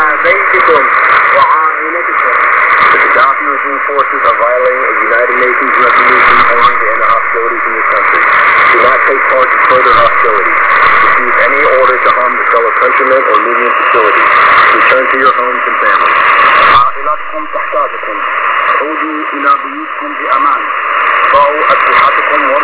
بيتكم وعائلتكم. The Gaddafi regime forces are violating a United Nations resolution warning to end the hostilities in your country. Do not take part in further hostilities. Refuse any order to harm your fellow countrymen or Libyan facilities. Return to your homes and families. عائلاتكم تحتاجكم. عودوا إلى بيوتكم بأمان. ضعوا أسلحتكم